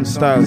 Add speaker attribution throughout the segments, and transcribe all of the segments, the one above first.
Speaker 1: Non-style.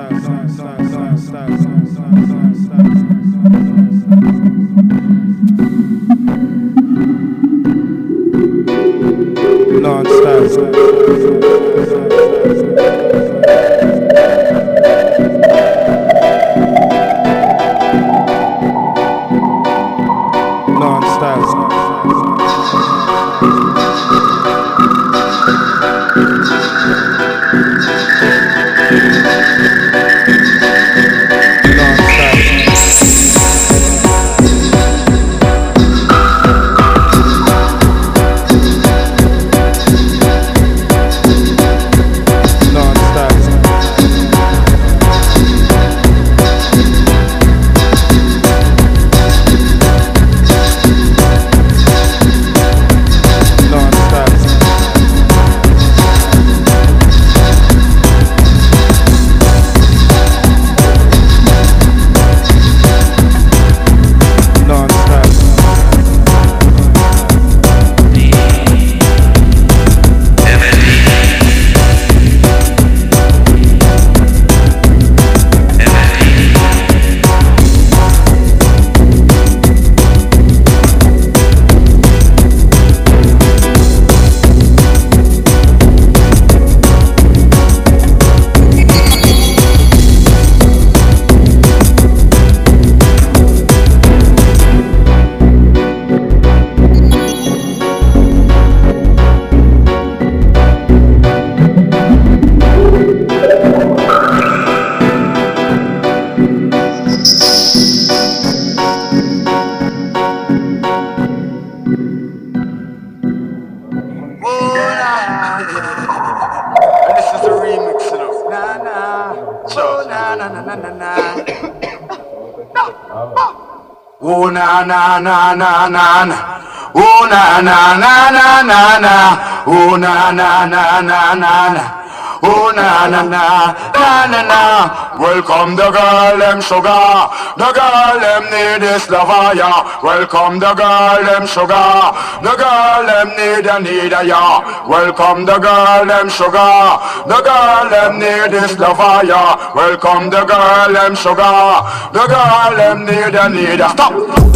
Speaker 2: Oh na na na na na na. Oh na na na na na na. Oh na na na na na na. Oh na na na na na na. Welcome the girl them sugar. The girl them need this lover ya. Welcome the girl them sugar. The girl them need a ya. Welcome the girl them sugar. The girl them need this lover ya. Welcome the girl them sugar. The girl them need a stop.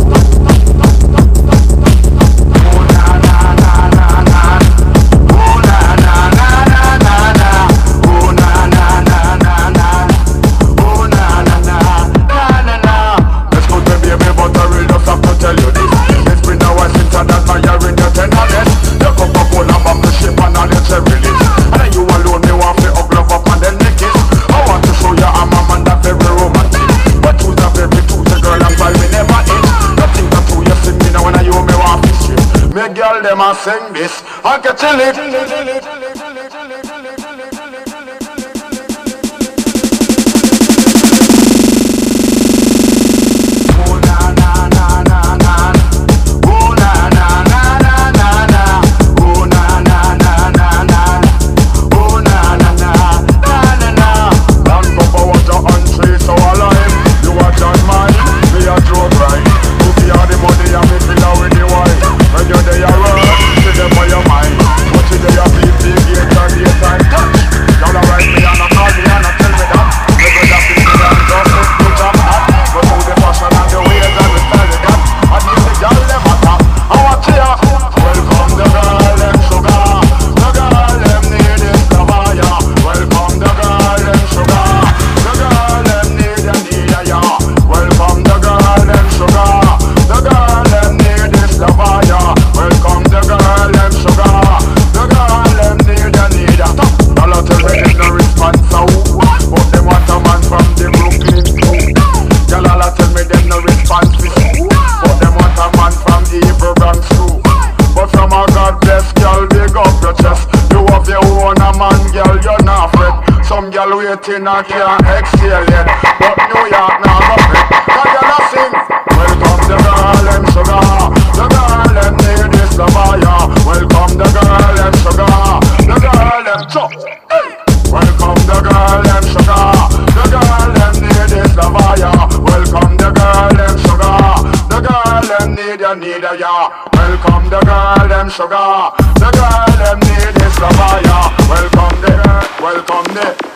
Speaker 2: Girl, them a sing this, I can chill it. Waiting I can't exhale yet, but New York now go fit. Cause you not sing. Welcome the girl them sugar. The girl them need this lover ya. Welcome the girl them sugar. The girl them chop. Hey. Welcome the girl them sugar. The girl them need this lover ya. Welcome the girl them sugar. The girl them need a ya. Welcome the girl them sugar. The girl them need this lover ya. Welcome the.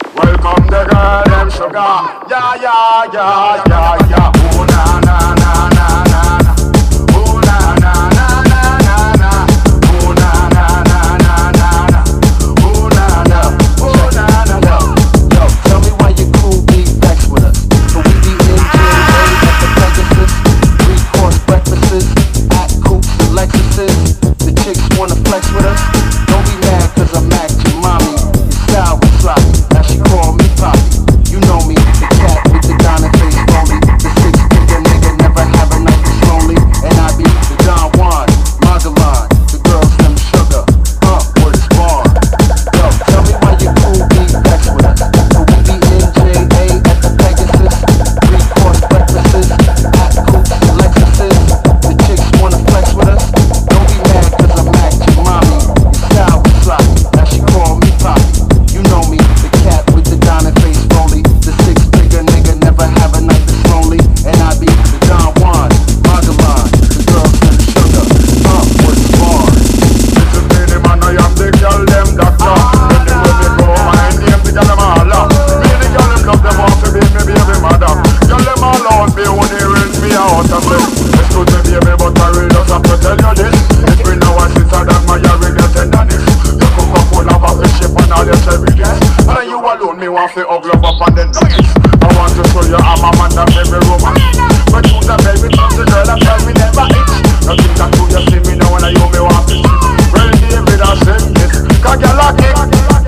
Speaker 2: come the girl them sugar. Yeah, yeah, yeah, yeah, yeah. Oh na na na na na na. Oh na na na na na na. Oh na na na na na na. Oh na na. Oh na na na.
Speaker 1: Yo, tell me why you cool be vexed with us. So we be in jail at the Pegasus. 3-course breakfasts at Coops and Lexuses. The chicks wanna flex with us. Don't be mad cause I'm Mac to mommy. Your style was sloppy, now she call me Poppy. You know me, the cat with the diamond face rolling. The 6-figure nigga never have a night that's lonely. And I be the Don Juan, Magellan. The girls them sugar, word is born. Yo, tell me why you cool be vexed with us. So we be in JA at the Pegasus. 3-course breakfasts at Coops and Lexuses. The chicks wanna flex with us. Don't be mad cause I'm Mac to mommy. Your style was sloppy, now she call me Poppy. You know me, the cat with the diamond face rolling. The 6-figure nigga never have a night that's lonely. And I be the Don Juan, Magellan. The girls them sugar, word is born.
Speaker 2: This is the man I am the girl them doctor. Anywhere they go, my name the girl them all up. Me the girl them love them off to be me baby mother. Girl them all out me only rinse me out of me. It's good to baby but I really just have to tell you this. It's been now a sister that my ring your tenderness. You cook up full of a ship and all your cherries. And you alone me want to hug love up and then noise. I want to show you I'm a man that every woman. But you the baby from the girl that tell me never itch. Nothing that you see me now when I you me want to see. Well David I sing this. Cause you like it.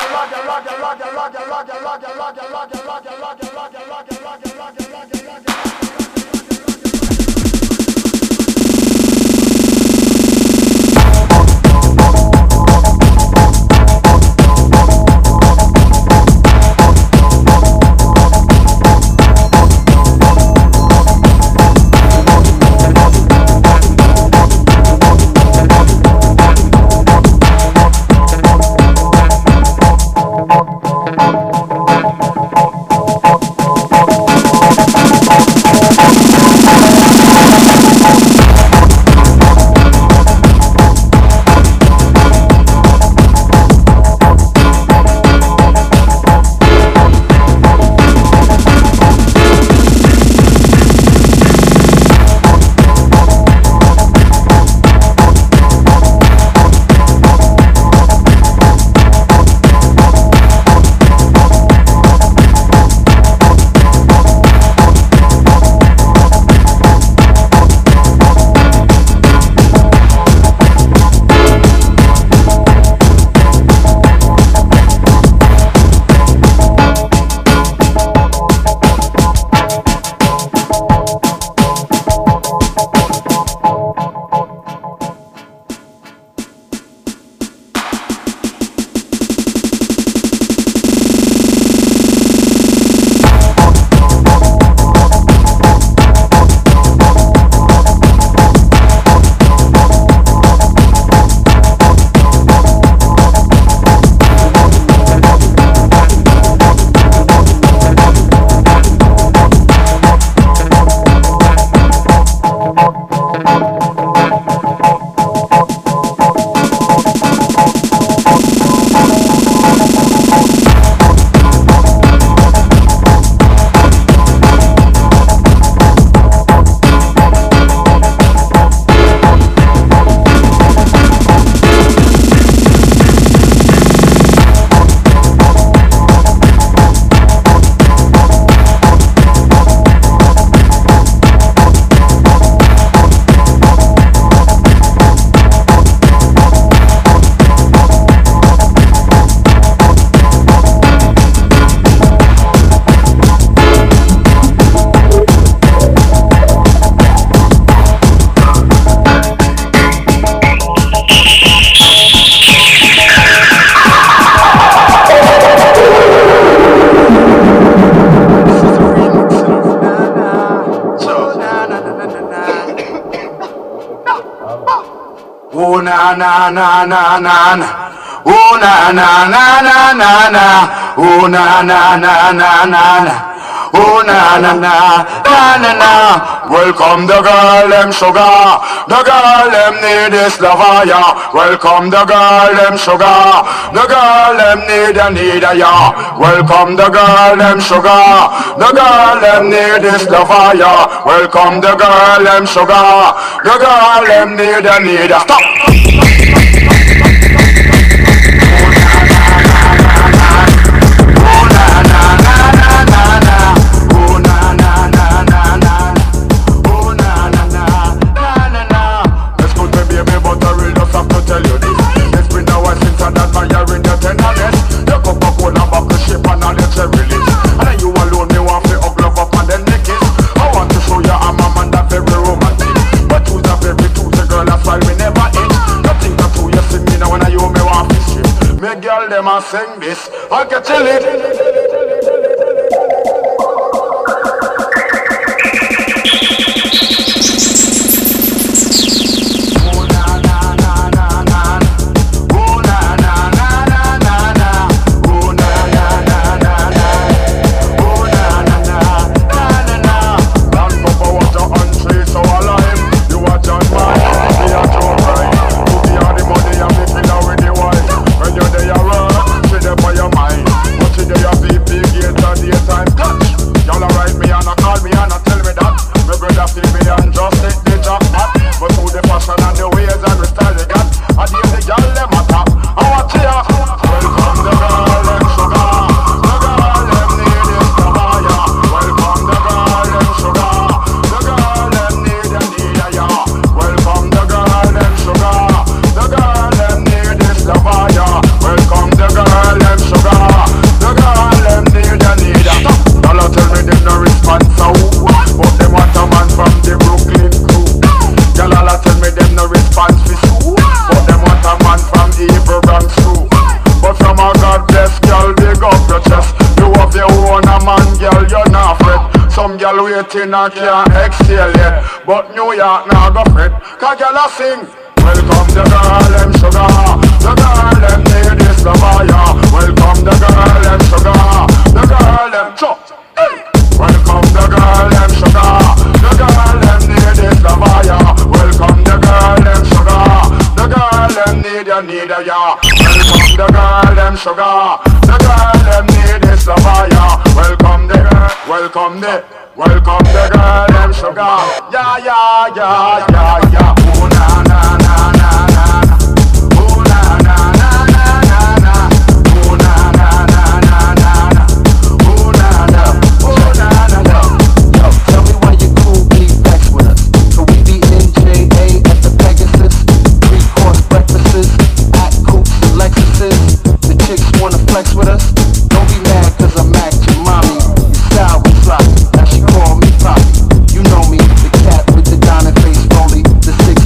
Speaker 2: Oh na na na na na na. Oh na na na na na na. Oh na na na na na na. Oh na na na, na na na. Welcome the girl them sugar. The girl them need this lover, yeah. Welcome the girl them sugar. The girl them need a yeah. Welcome the girl them sugar. The girl them need this lover, yeah. Welcome the girl them sugar. The girl them need a stop. Them a sing this, I can tell it. Waiting and can't exhale yet, but New York now go fret. Cause y'all a sing. Welcome the girl them sugar. The girl them need this lover, yeah. Welcome the girl them sugar. The girl them chop. Hey. Welcome the girl them sugar. The girl them need this lover, yeah. Welcome the girl them sugar. The girl them need a yeah. Welcome the girl them sugar. The girl them need this lover, yeah. Welcome the girl. Welcome the girl them sugar. Yeah, yeah, yeah, yeah, yeah. Oh na na na na na na. Oh na na na na na na. Oh na na na na na na. Oh na na. Oh na na na.
Speaker 1: Yo, tell me why you cool be vexed with us. So we be in JA at the Pegasus. 3-course breakfasts at Coops and Lexuses. The chicks wanna flex with us. Don't be mad cause I'm Mac your mommy. Your style was sloppy. Now she call me Poppy. You know me, the cat with the diamond face rollie. The 6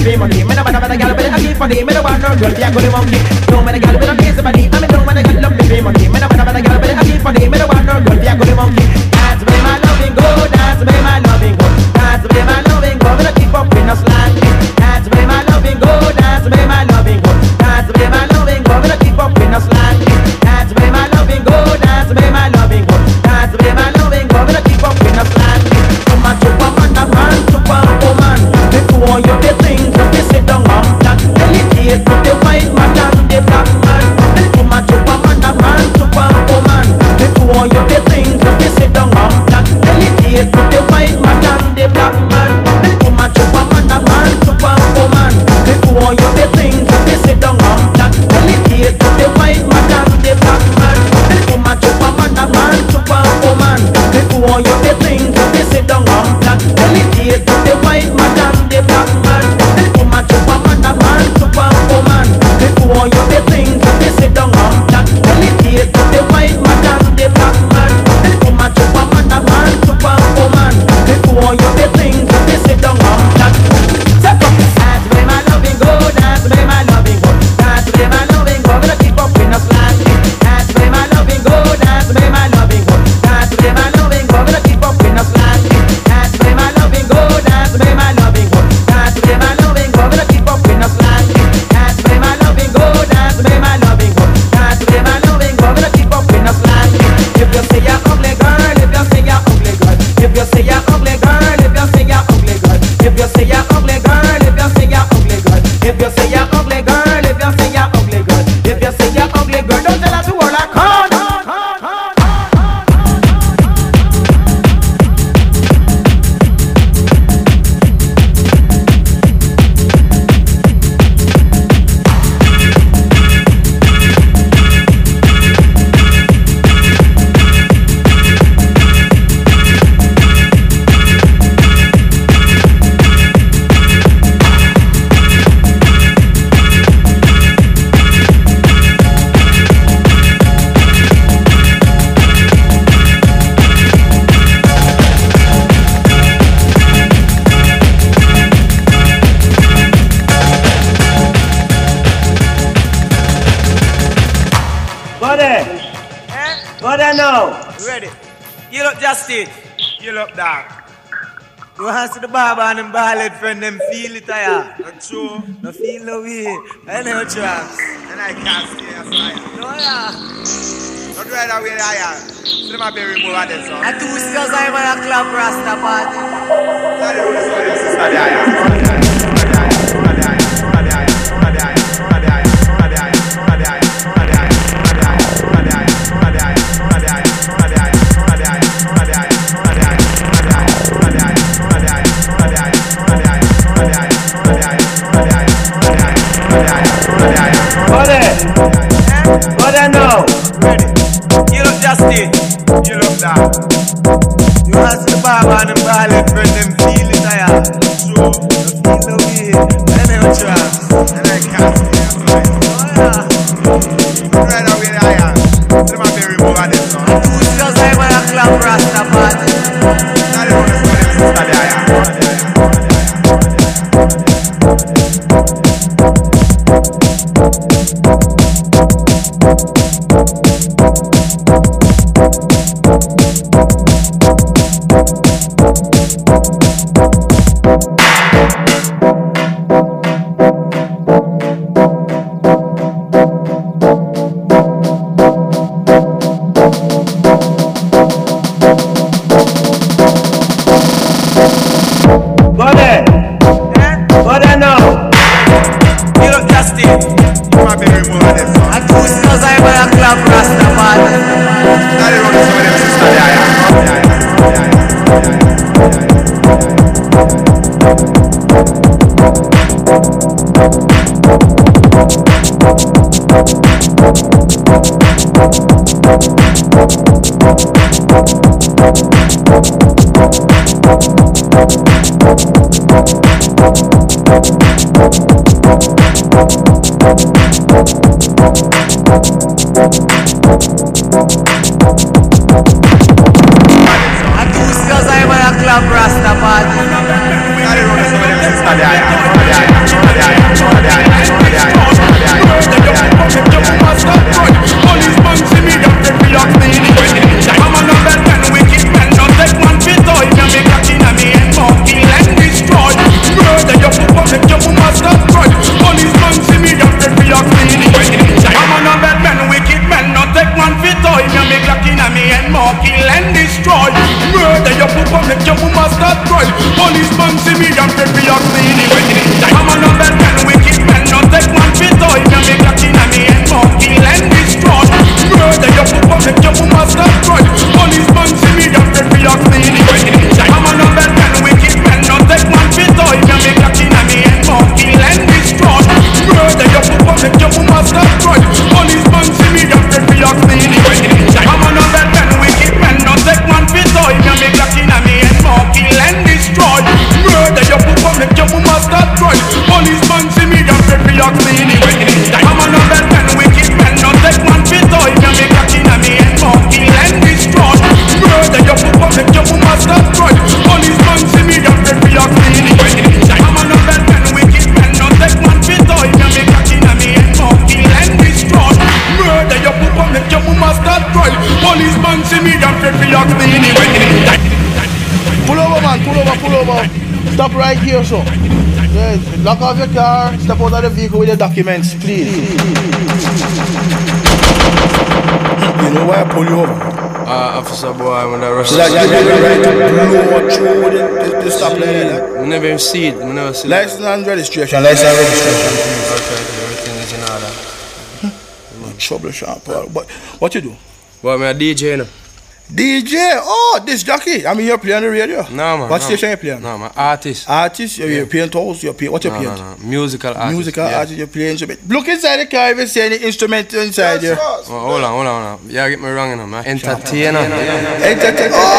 Speaker 3: be monkey. Me no bother with a girl with a keep body. Me no want no girl, yeah, go the monkey. No man a girl with a crazy body. I mean no man a girl love me be monkey. Me no bother with a girl with a keep body. Me no want no girl, yeah, go the monkey. Dance with my loving go, dance with my loving go, dance with my loving go. Me no keep up with no slang. Dance with my loving go, dance with my loving go, dance with my loving go. Me no keep up with no slang. Dance with my loving go, dance with my loving go, dance with my loving go. Me no keep up with no slang. Woman, superman, a man, superwoman. Before you the things that you sit down on that. Delicate to the white man and the black man. Woman, superman, a man, superwoman. Before you the things that you sit down on that. Delicate to the white man and the black man. Woman, superman, a man, superwoman. Before you the things that you sit down on that. Delicate to the white man and the black man. Woman, superman, a man, superwoman. Before you the things that you sit down on that. Delicate to the white man and the black man. Woman, superman, a man, superwoman. Before you the things that you sit down on that. Delicate to the white man and the black man. Woman, superman, a man, superwoman. Before you the things that you sit down on that. Dance with my loving go, dance with my loving go, dance with my loving go. We don't keep up with no slang. Dance with my loving go, dance with my loving go, dance with my loving go. We don't keep up with no slang. Dance with my loving go, dance with my loving go, dance with my loving go. We don't keep up with no slang. Dance with my loving go, dance with my loving go, dance with my loving go. We don't keep up with no slang. If you say you're ugly girl, if you say you're ugly girl, if you say you're ugly girl, if you say you're ugly girl, if you say you're ugly girl, if you say you're ugly girl, if you say you're ugly girl, if you say you're ugly girl, if you say you're ugly girl, don't tell us to hold a card.
Speaker 4: What I know?
Speaker 5: Ready? You look Justin. You look dark.
Speaker 4: You want to see the barber and them bald friend them feel it here.
Speaker 5: Not true.
Speaker 4: No feel no way. I know tracks.
Speaker 5: And I can't see your side.
Speaker 4: No yeah.
Speaker 5: Not right away I am. See my baby move at this one.
Speaker 4: I two skills I'm on a club rasta party.
Speaker 5: I don't know what this is. I
Speaker 4: What I know?
Speaker 5: Ready? You look Justin. You look dark.
Speaker 4: You want to see the barber and them bald friend them feel it here.
Speaker 5: True.
Speaker 4: No feel no way. I know tracks.
Speaker 5: And I can't see your side.
Speaker 4: No yeah.
Speaker 5: Not right away I am. See my baby move at this one.
Speaker 4: I two skills I'm on a club rasta party.
Speaker 5: I don't know what this is. I am.
Speaker 4: What I know?
Speaker 5: You look Justin. You my baby move at this one.
Speaker 4: I two skills I'm on a club rasta party.
Speaker 5: I don't know what this is. I am.
Speaker 4: Club Rasta party.
Speaker 5: I don't know what this is. I am.
Speaker 6: Stop right here, so. Yes. Lock off your car. Step out of the vehicle with your documents, please. You know why I pull you over?
Speaker 7: Officer boy, when I rush.
Speaker 6: So that you have the right to blow through the stop line.
Speaker 7: I never even see it. I never see it.
Speaker 6: License and registration. License and registration.
Speaker 7: Okay, everything is in order.
Speaker 6: Trouble, Sean Paul. But what you do?
Speaker 7: Well, I'm a DJ now.
Speaker 6: DJ? Oh, this jockey. I mean, you're playing on the radio?
Speaker 7: No, man.
Speaker 6: What station you playing?
Speaker 7: No, I'm an artist.
Speaker 6: Artist? You're playing toes? What you playing?
Speaker 7: No. Musical artist.
Speaker 6: Musical artist, you're playing instrument. Look inside the car if you see any instrument inside here.
Speaker 7: Hold on. You get me wrong, man. Entertainer.
Speaker 6: Entertainer. Oh,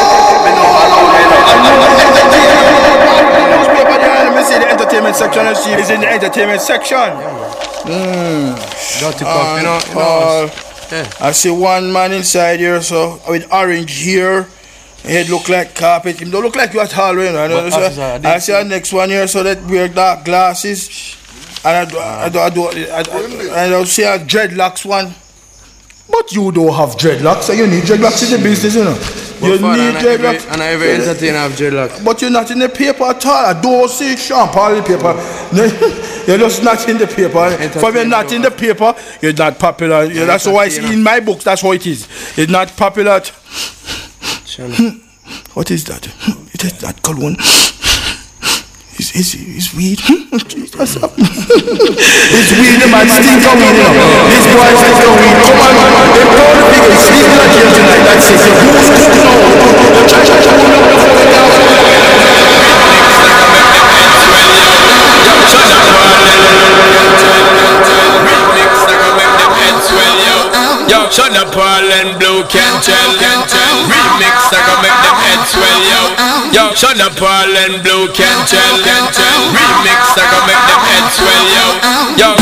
Speaker 6: let me see the entertainment section and see if it's in the entertainment section.
Speaker 7: Dirty cup, you know. Yeah.
Speaker 6: I see one man inside here, so with orange hair. Head look like carpet. Him don't look like you at all, you know. I see the next one here, so that wear dark glasses. And I don't see a dreadlocks one. But you don't have dreadlocks, so you need dreadlocks in the business, you know. You need dreadlocks.
Speaker 7: And I every entertainer have dreadlocks.
Speaker 6: But you're not in the paper at all. I don't see Sean Paul in the paper. You're just not in the paper. If you're not in the paper, you're not popular. That's why it's in my books, that's how it is. It's not popular. What is that? It is that cologne. It's weed. It's weed, the man stink of weed. This boy stink of weed. Come on, they told the people sleep like here tonight. That's it. Who's Yo, Sean Paul and Blue Cantel. Remix, I can make them head swell, yo. Yo, Sean Paul and Blue Cantel. Remix, I can make them head swell, yo. Yo,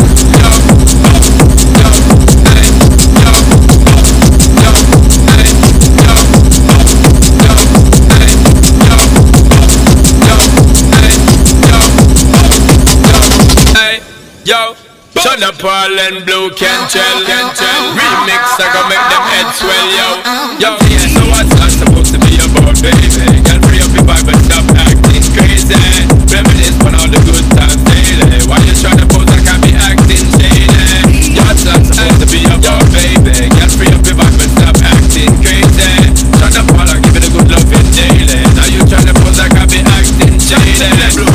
Speaker 6: Sean Paul and Blue Cantel. Remix, I can make them head swell, yo. Yo, so what's that supposed to be about, baby? Girl, free up your vibe and stop acting crazy. Reminisce on all the good times daily. Why you trying to pose like I be acting shady? Yo, what's that supposed to be about, baby? Girl, free up your vibe and stop acting crazy. Sean Paul, I give it a good loving daily. Now you trying to pose like I be acting shady.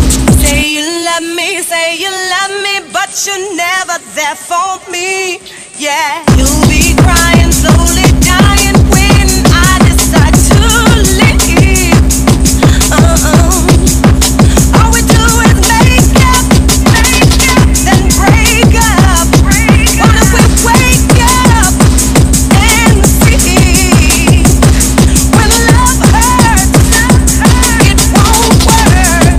Speaker 8: Say you love me, but you're never there for me. Yeah, you'll be crying, slowly dying when I decide to leave. All we do is make up, then break up. What if we wake up and see when love hurts, it won't work.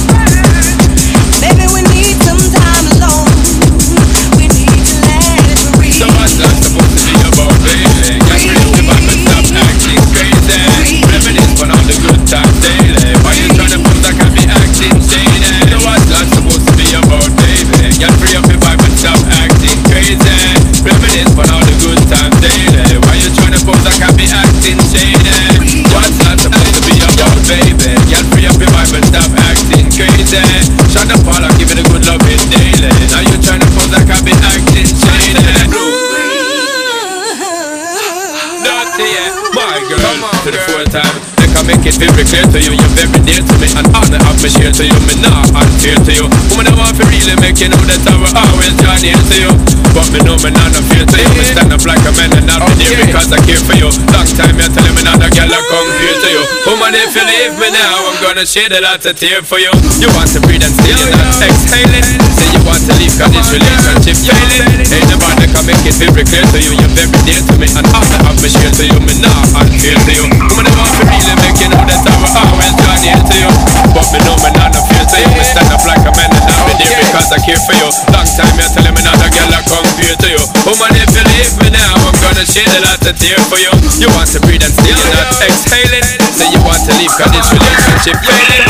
Speaker 8: Maybe we need some time alone. We need to let it breathe.
Speaker 6: So what's that supposed to be about, baby? Get rid of the back and stop acting crazy. Reminisce on all the good times daily. Why you trying to put like I be acting shady? So what's that supposed to be about, baby? Get free up your vibe and stop acting crazy. Reminisce on all the good times daily. Why you trying to put like I be acting shady? What's that supposed to be about, baby? Get free up your vibe and stop acting crazy. Shut up, Paul, I'll give it a good loving daily. Now you trying to pose like I be acting shady. Dirty, yeah. My girl, to the full time. They can make it very clear to you. You're very dear to me, and honor of me share to you. Me not unfair to you. Woman, I want to really make you know that I will always join here to you. But me know me not fear to you. Me stand up like a man and I'll be there because I care for you. Long time you're telling me not a girl I come here to you. Woman, if you leave me now, I'm gonna shed a lot of tears for you. You want to breathe and still you're not exhaling. Say you want to leave cause this relationship failing. Ain't nobody can make it very clear to you. You're very dear to me, and honor of me share to you. Me not unfair to you. Woman, I want to really make you know that I will always join here to you. But me know me not fear to you. Me stand up like a man and I'll be there because I care for you. Long time you're telling me not a girl I come here to you. Woman, if you leave me now, I'm gonna shed a lot of tears for you. You want to breathe and still you're not exhaling. Say you want to leave cause this relationship failing.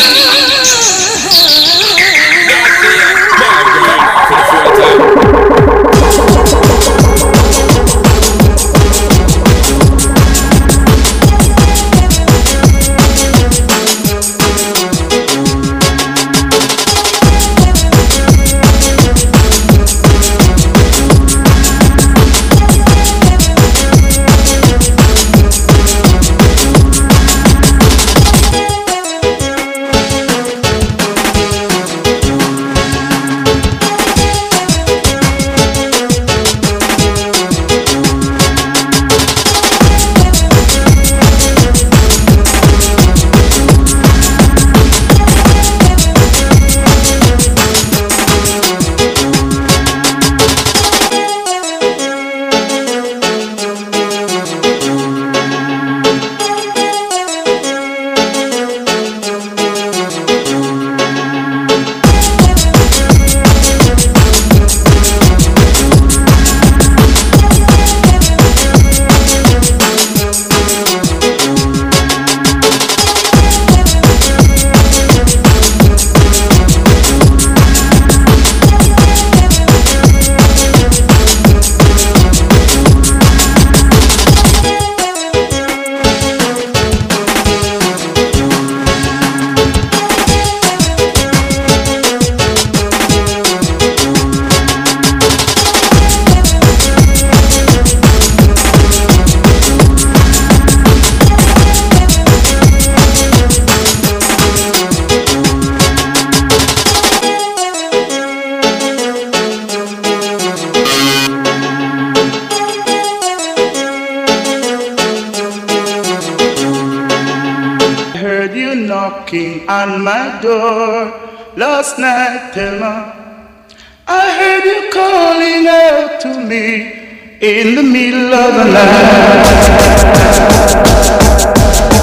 Speaker 6: My girl, for the full time.
Speaker 2: knocking on my door last night, Thelma. I heard you calling out to me in the middle of the night.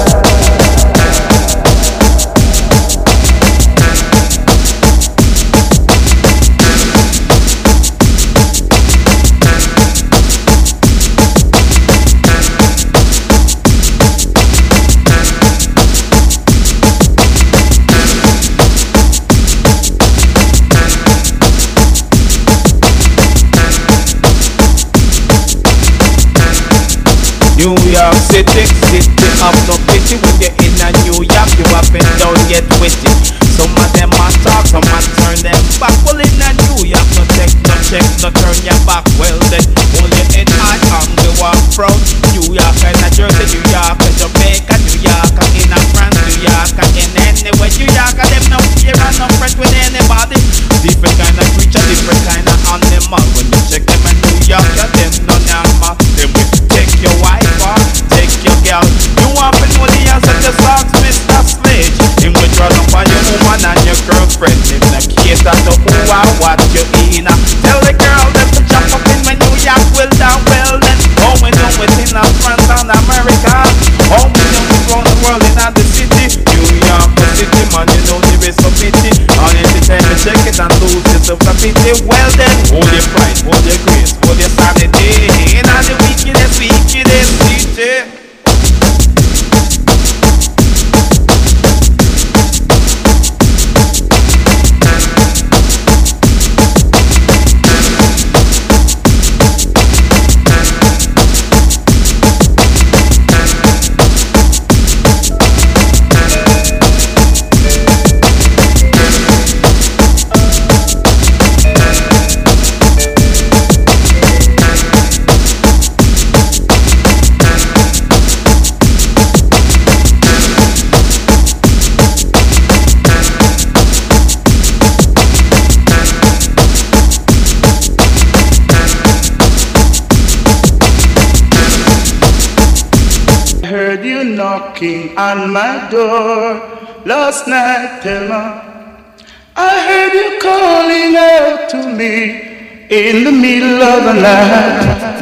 Speaker 9: New York City, city of no pity. When you're in a New York, you up and down get witty. Some of them a talk, some a turn them back. Well in a New York, no take, no check, no turn your back. Well then, hold your head high and go walk proud. New York and a Jersey, New York and Jamaica, New York and in a France, New York and in anywhere. New York and them no fear and no friend with anybody. Different kind of creature, different kind of animal. When you check them in New York, you them no normal. Them will take your wife. Take your girl. You want to know the answer to songs, Mr. Sledge. Him will draw up on your woman and your girlfriend. Him not cater to who or what you in. Tell the girl them to jump up in when New York will down well then. How we do it in France and America. How we do it around the world in the city. New York City, man, you know there is no pity. On anytime you check it and lose yourself a pity. Well then, hold your pride, hold your grace, hold your sanity. In all the wickedest DJ.
Speaker 2: Knocking on my door last night, Thelma. I heard you calling out to me in the middle of the night.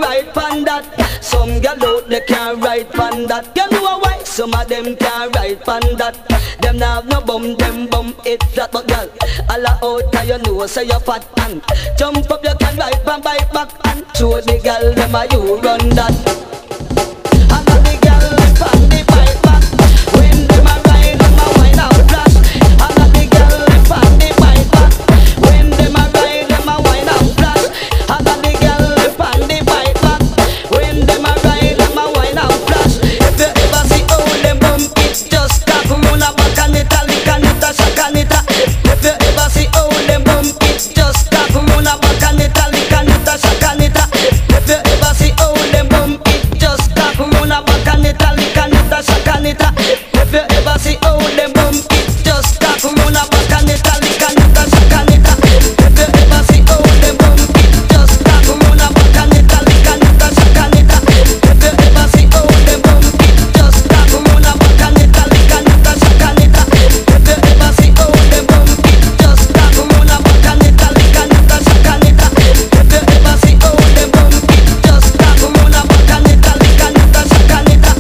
Speaker 10: ride pan that. Some gal out they can't ride pan that. You know why? Some of them can't ride pan that. Them nah have no bum, them bum it flat. But gal, all out 'cause you know say you fat and jump up you can ride pan bike back and show the gal them a you run that. I got the gal pan the bike back. When them a ride them a wine out flash. I got the gal pan the bike back. When them a ride them a wine out flash. I got the gal pan the bike back. When them a ride them a wine out flash. If you ever see how them bump it, just tap run a back and it a lick and it a shock and it a. If you ever see how them bump it, just tap run a back and it a lick and it a shock and it a. If you ever see how them bump it, just tap run a back and it a lick and it a shock and it a. If you ever see how them bump it, just tap run a back and it a lick and it a shock and it a. If you ever see how them bump it, just tap run a back and it a lick and it a shock and it a. If you ever see how them bump it, just tap run a back and it a lick and it a shock and it a. If you ever see how them bump it, just tap run a back and it a lick and it a shock and it a. If you ever see how them bump it, just tap run a back and it a lick and it a shock and it a.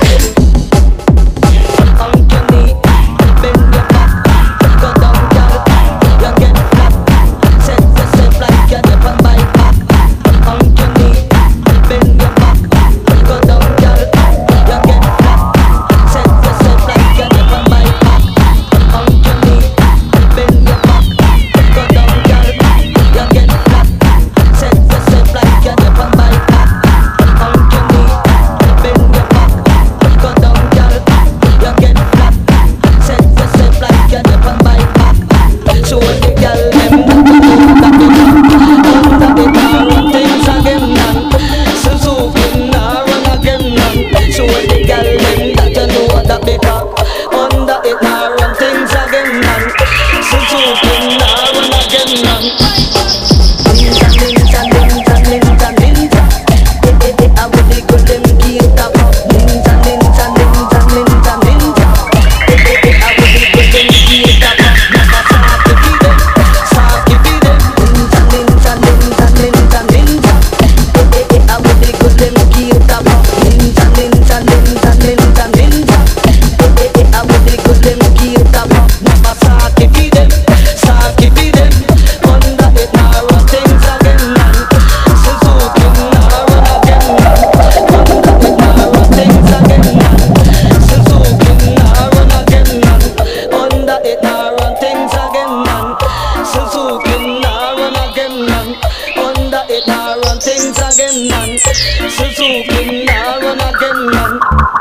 Speaker 10: On your knee, bend your back, go down, girl, you get flat. Set yourself like you're up on my back. On your knee, bend your back, go down, girl, you get flat. Set yourself like you're up on my back. On your knee, bend your back, go down, girl, you get flat. Set yourself like you're up on my back. On your knee, bend your back, go down, girl, you get flat. Set yourself like you're up on my back. Show the girl them that you know that they can't run things again, man. Suzuki nah run again, man. Show the girl them that you know that they can't under it nah run things again, man. Suzuki nah run again, man. Ninja, ninja, ninja, ninja, ninja. I would be good them keep up. Ninja, ninja, ninja, ninja, ninja. I would be good them keep up. Never saki feed them, saki feed them. Ninja, ninja, ninja, ninja, ninja. I would be good them keep up. Ninja, ninja, ninja, ninja, ninja. I would be good them keep up. Never saki feed them, saki feed them. Under it now run things again, man. Suzuki now run again, man. Under it now run things again, man. Suzuki now run again, man. Under it now run things again, man. Suzuki now run again, man. Under it now run things again, man. Suzuki now run again, man.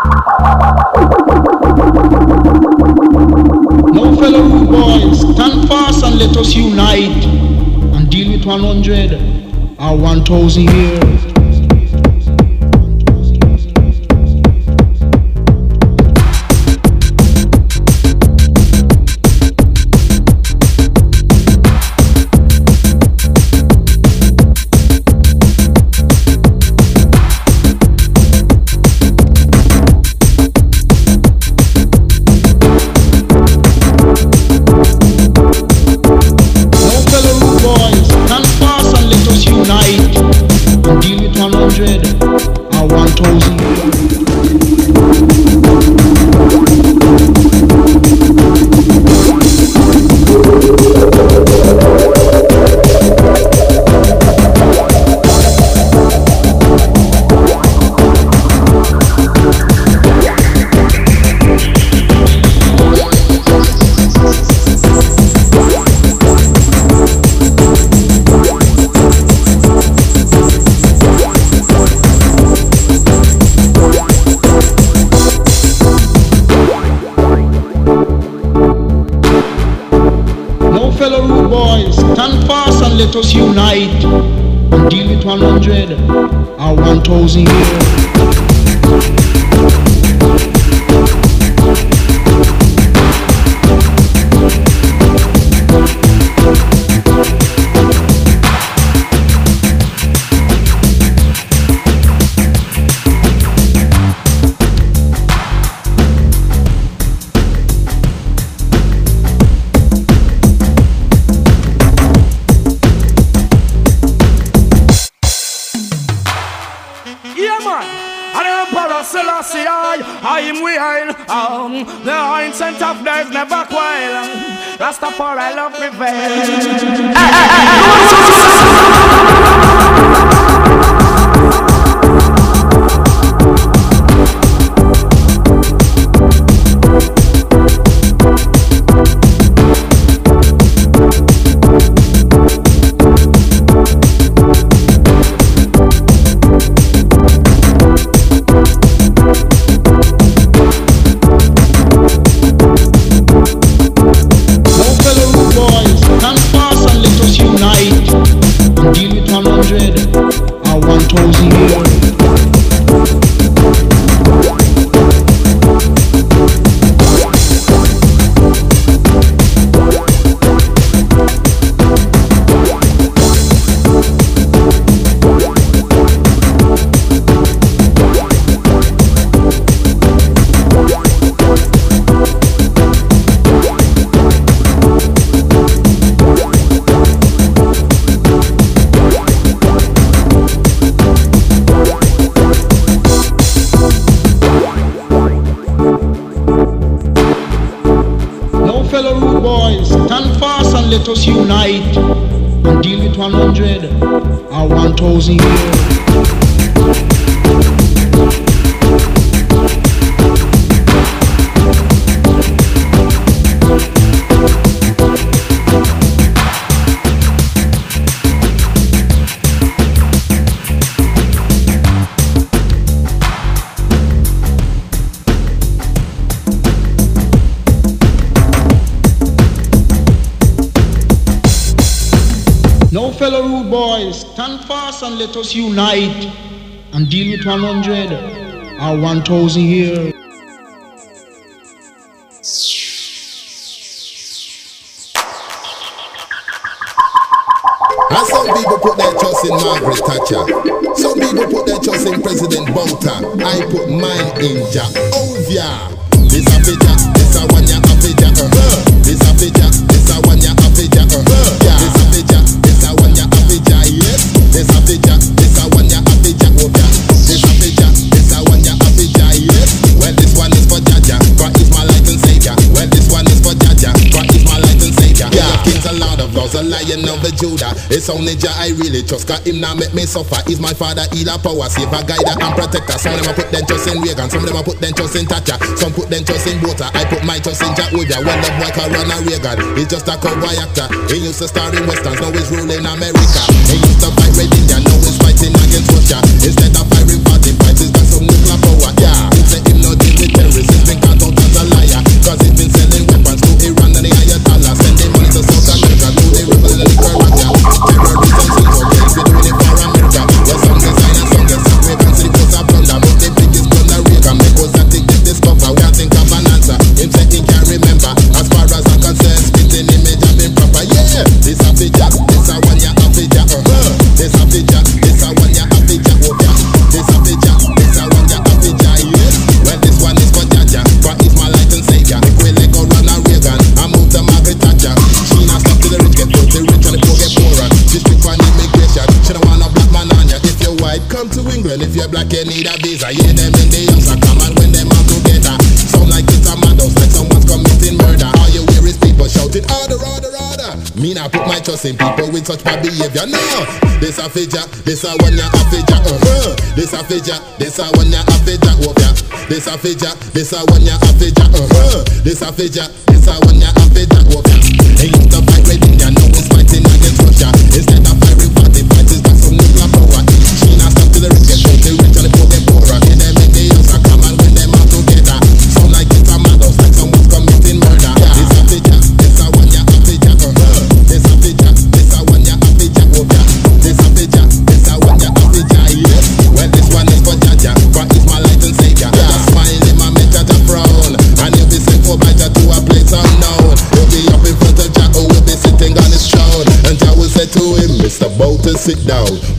Speaker 11: Now fellow rude boys, stand fast and let us unite and deal with 100 or 1,000 years. Now fellow rude boys, stand fast and let us unite and deal with 100 or 1,000 years. Now fellow rude boys, stand fast and let us unite and deal with 100 or 1,000 years.
Speaker 12: Yeah, man. And the Emperor Selassie, I am weird. The ancient of days never quail. Rastafari love prevail.
Speaker 11: Deal with 100 or 1,000 years. Let us unite and deal with 100 or 1,000 years. Now, fellow rude boys, stand fast and let us unite and deal with 100 or 1,000 years.
Speaker 13: And some people put their trust in Margaret Thatcher. Some people put their trust in President Botha. I put mine in Jehovah. This a fija, this a one ya a fija. This a fija, this a one ya a fija. This a fija, this a one ya a fija. Yes, this a fija, this a one ya a fija. This a fija, this a one ya a fija. Yes, well this one is for Jaja, God is my light and savior. Well this one is for Jaja, God is my light and savior. Yeah, kings a lot of laws, a lion of the Judah. It's only Jah I really trust, cause him now make me suffer. He's my father, healer, power, saver, guider and protector. Some of them a put them trust in Reagan, some of them a put them trust in Thatcher, some put them trust in Botha. I put my trust in Jehovah. When the boy called Ronald Reagan, he's just a cowboy actor. He used to star in westerns, now he's ruling America. He used to fight Red India, now he's fighting against Russia. Instead of firing party fights, he's got some nuclear power. Yeah, he say him no deal with terrorists, he's been caught out as a liar, cause he's been selling weapons to Iran and the Ayatollah, sending money to South America, to the rebel and the Nicaragua. Terrorism seems okay, we're doing it for America. Well, some design and some get some Reagan, so the post of plunder, but the biggest plunder Reagan, because I think they discover, we can't think of an answer. Him say he can't remember, as far as I'm concerned, spitting image have been proper. Yeah, this a fija, this a one ya a fija. This a fija, this a one ya a fija. This a fija, this a one ya a fija. Yes, well this one is for Jaja, God is my light and savior. We let go Ronald Reagan, I move to Margaret Thatcher. She not stop till the rich get filthy, rich and the poor get poorer. She strict for immigration, she don't want a black man on ya. If you're white, come to England. If you're black, you need a visa. Yeah, them in the house are come and when them out together. Sound like it's a madhouse, like someone's committing murder. All you hear is people shouting order, order, order. Me not put my trust in people with such bad behavior. No, this a fija, this a one ya a fija. This a fija, this a one ya a fija. This a fija, this a one ya a fija. This a fija, this a one ya a fija. He used to fight Red India, now he's fighting against Russia. Instead of firing party fights, he's got some nuclear power. She not stop till the rich get filthy, rich and the poor get poorer. In them in the house are come and when them out together. Sound like it's a madhouse, like someone's committing murder. This a fija, this a one ya a fija. This a fija, this a one ya a fija. This a fija, this a one ya a fija. Yes, well this one is for Jaja, God is my light and savior. Just smile in my make Jaja frown, and you'll be sent for by Jah to a place unknown. You'll be up in front of Jah, who will be sitting on his throne. And Jah will say to him, Mr. Botha, sit down. Why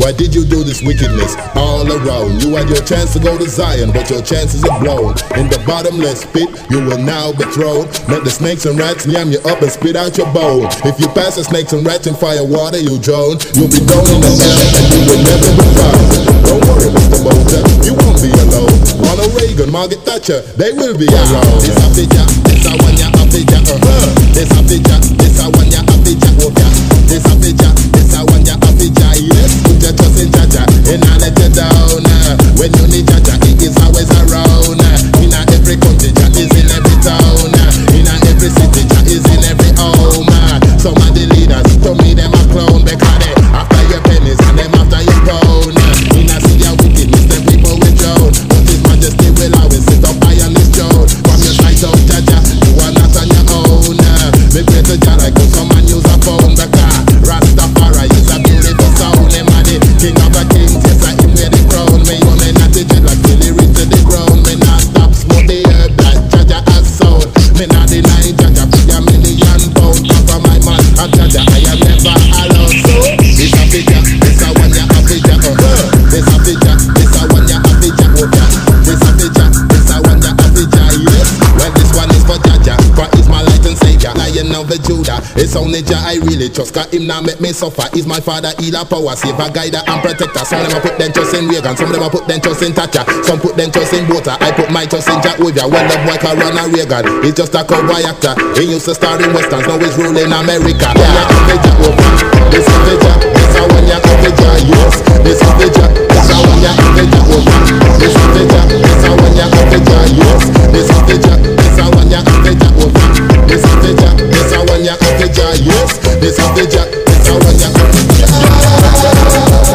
Speaker 13: Why did you do this wickedness all around? You had your chance to go to Zion, but your chances are blown. In the bottomless pit, you will now be thrown. Let the snakes and rats yam you up and spit out your bone. If you pass the snakes and rats in fire water, you drown. You'll be down in the hell and you will never be found. Don't worry, Mr. Bolter, you won't be alone. Ronald Reagan, Margaret Thatcher, they will be around. This a fidja, this a one ya a fidja, This a fidja, this a one ya a fidja, This a fidja, this a one ya a fidja. Yes, put your trust in Jaja, and I let you down. When you need Jaja, he is always around. In every country, Jaja is in every town. In every city, Jaja is in every home. Some of the leaders, to me them a clown, because they after your pennies and them after your pound. In a see your wickedness, them people will drown. But His Majesty will always sit up high on this throne. From your sight out, Jaja, you are not on your own. Me pray to Jah like some man use a phone, because Rastafari is a beautiful sound. Him a the king of the kings, yes I him wear the crown. Me you may not the jet like till he reach to the ground. Me not stop smoke the herb that Jaja has sown. Me not deny Jaja pay £1 million. Papa my man, a Jaja I am never alone. So this a figure, this a one ya a figure. This a figure, this a one ya a figure. This a figure, this a one ya a figure. Yes, well this one is for Jaja, for he's my light and savior. Lion of the Judah, it's only Jah I really trust. Cause him now make me suffer. He's my father, healer, power, saver, guider and protector. Some of them a put them trust in Reagan, some of them a put them trust in Thatcher, some put them trust in Botha. I put my trust in Jack Ovia. When the boy called Ronald Reagan, he's just a cowboy actor. He used to star in westerns, now he's ruling America. Yeah, this is the Jah, this a one ya the Jah, yes. This is the Jah, this a one ya the Jah. This is the Jah, this a one ya the Jah, yes. This is the Jah, this a one ya the Jah. This is the Jah, this a one ya the Jah, yes. This is the Jah, this a one ya the Jah.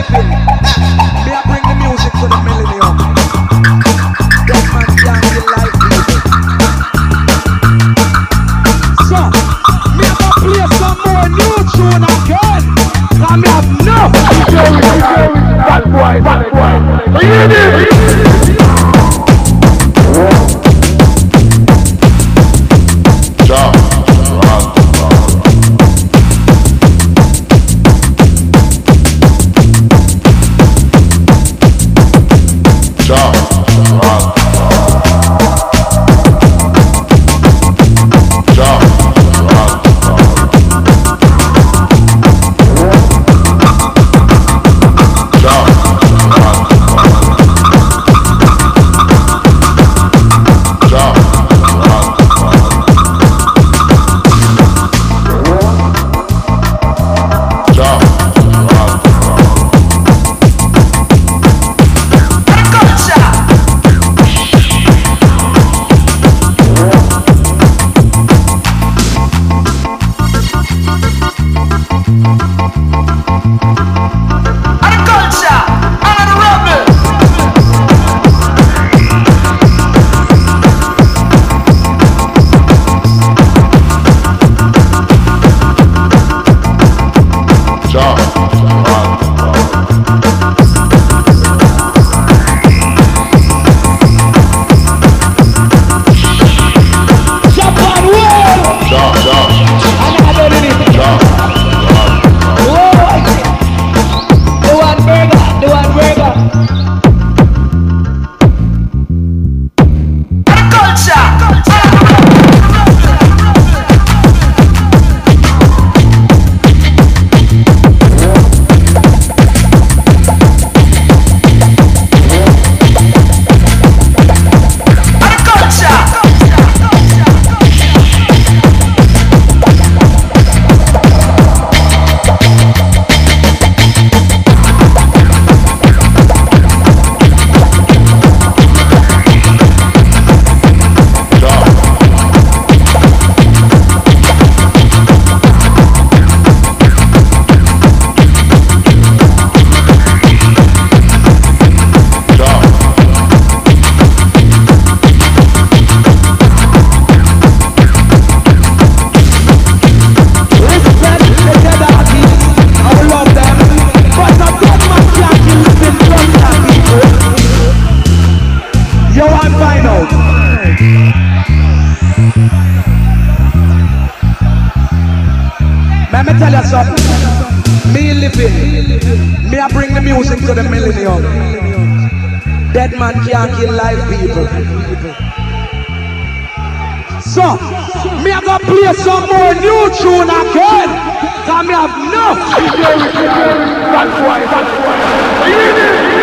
Speaker 14: living. Me I bring the music to the millennium. That man can't be like people. So, me I gonna play some more new tune again. Cause me have enough.
Speaker 2: Bad boy, bad boy. Hear this?
Speaker 14: Let me tell you something. Me living, me I bring the music to the millennium. Dead man can't kill live people. So, me I gonna play some more new tune again. Cause me have enough.
Speaker 2: That's why.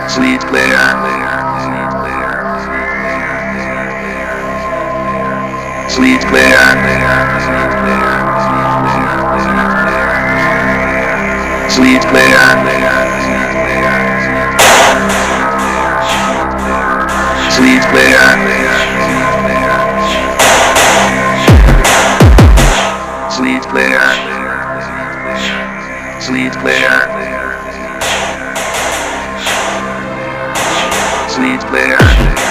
Speaker 2: Sweet player. Sweet player. Sweet player. Sweet player. Sweet player. Sweet player. Sweet player.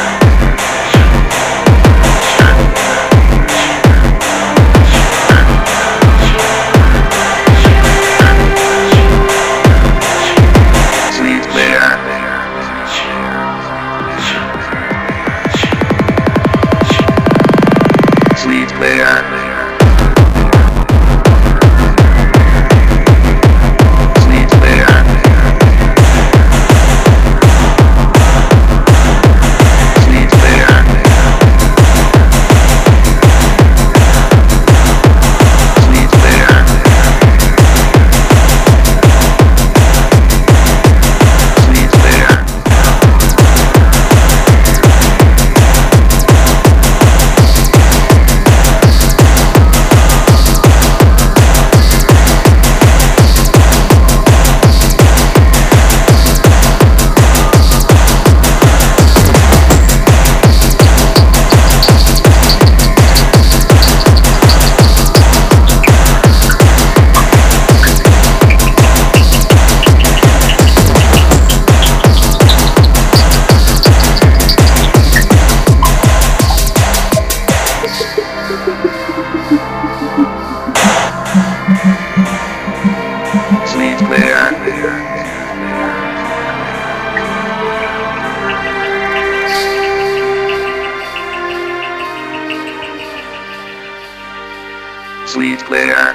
Speaker 2: Sweet player.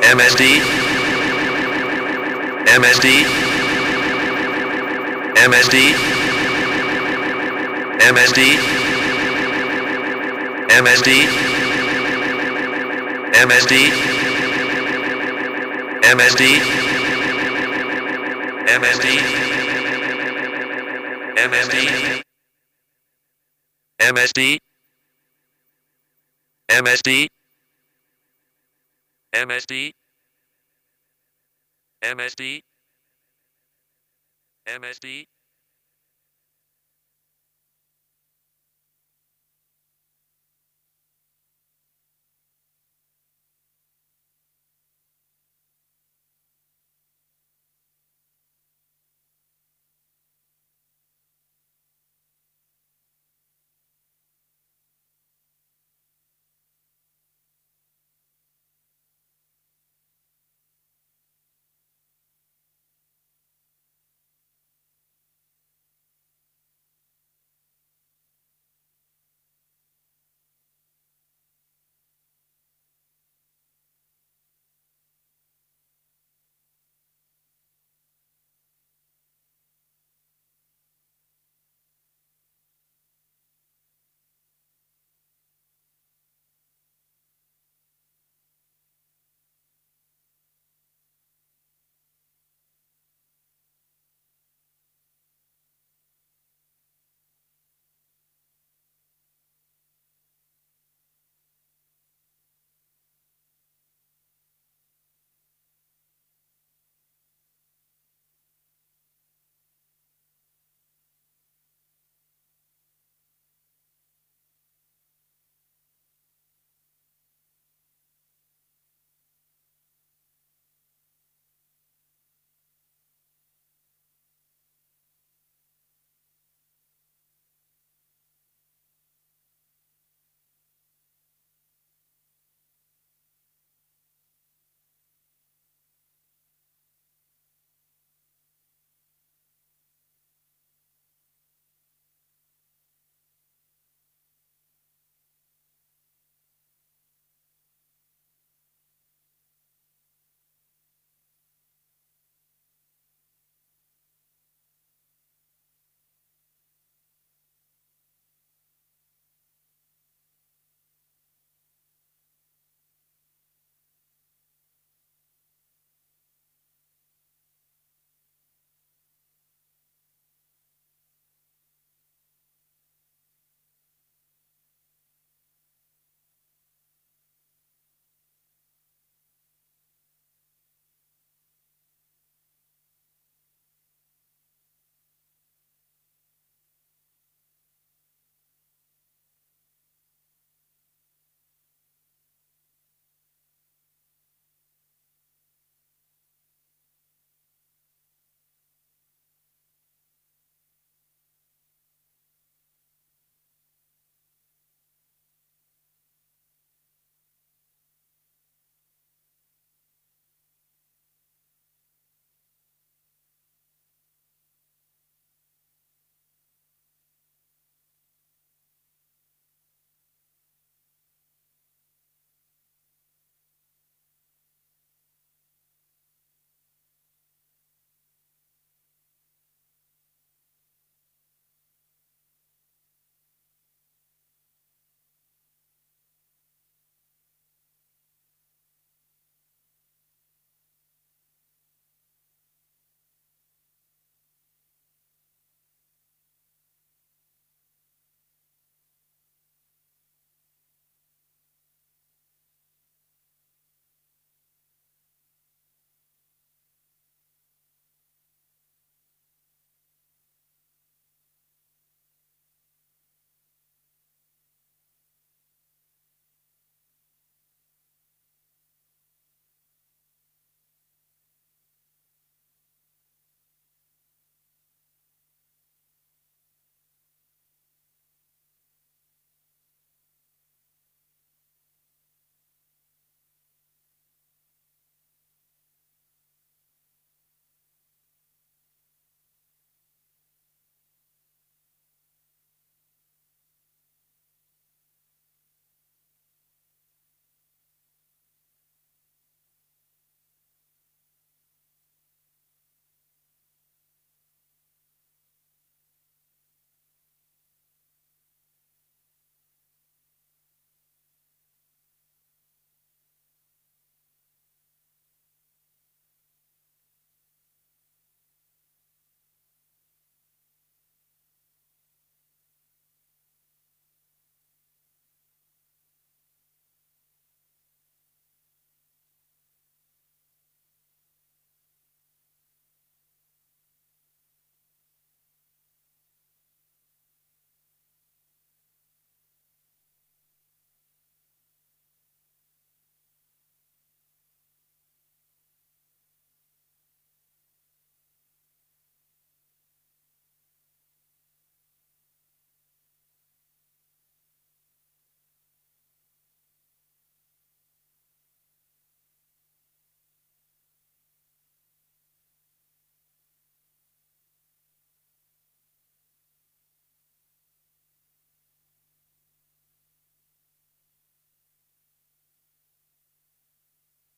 Speaker 15: MSD MSD MSD MSD MSD MSD MSD MSD MSD MSD MSD MSD MSD MSD